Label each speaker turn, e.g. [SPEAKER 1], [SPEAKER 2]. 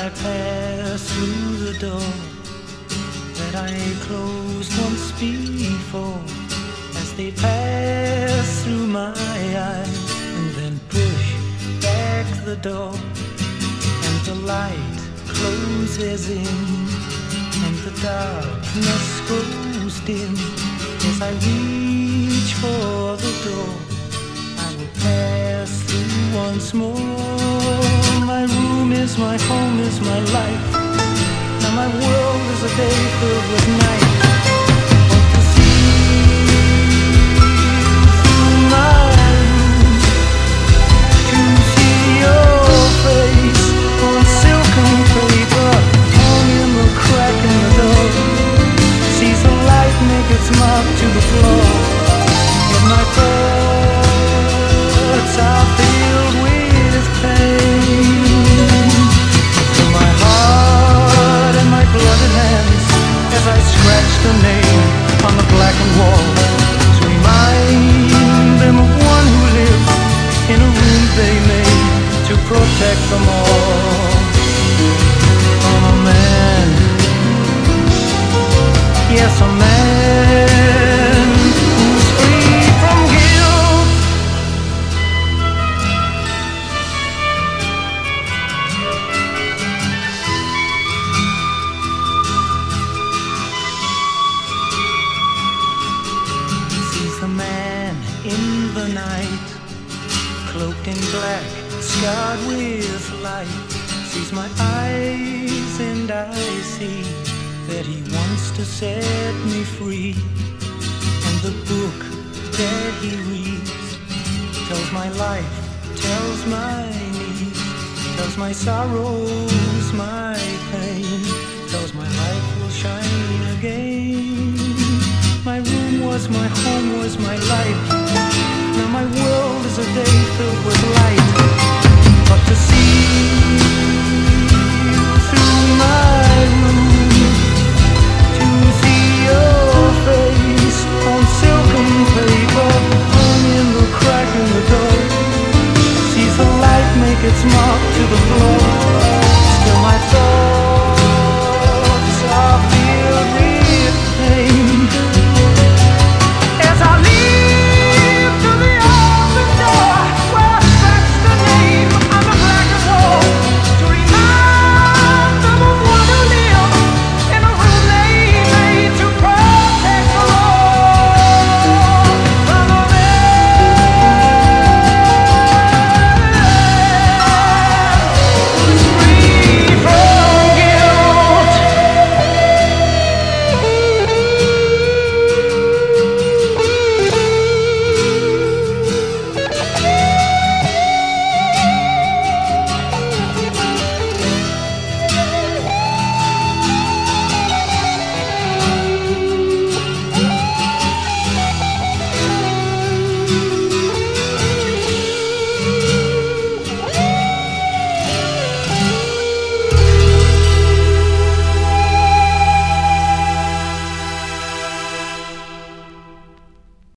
[SPEAKER 1] I pass through the door that I closed once before, as they pass through my eyes and then push back the door, and the light closes in and the darkness grows dim. As I reach for the door, I will pass through once more. My room is my home, is my life. Now my world is a day filled with night. Want to see through my room, to see your face on silken paper hung in the crack in the door. Sees the light make its mark to the floor, and my thoughts are filled with pain. Through my heart and my blooded hands, as I scratch the name on the blackened wall, to remind them of one who lived in a room they made to protect them all. I'm a man, yes, a man who's free from guilt. Sees the man in the night, cloaked in black, scarred with light. Sees my eyes and I see that he wants to set me free. And the book that he reads tells my life, tells my needs, tells my sorrows, my pain, tells my life will shine again. My room was my home, was my life.